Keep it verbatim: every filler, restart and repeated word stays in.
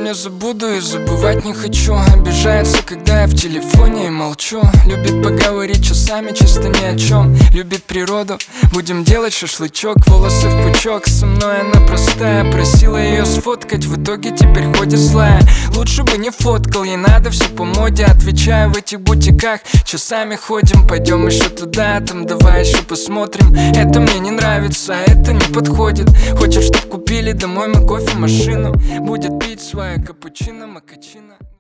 я забуду и забывать не хочу. Обижается, когда я в телефоне и молчу. Любит поговорить часами, чисто ни о чем. Любит природу, будем делать шашлычок. Волосы в пучок, со мной она простая. Просила ее сфоткать, в итоге теперь ходит злая. Лучше бы не фоткал, ей надо все по моде. Отвечаю, в этих бутиках часами ходим. Пойдем еще туда, там давай еще посмотрим. Это мне не нравится, а это не подходит. Хочет, чтоб купили домой мы кофемашину. Будет пить свое капучино, макачино.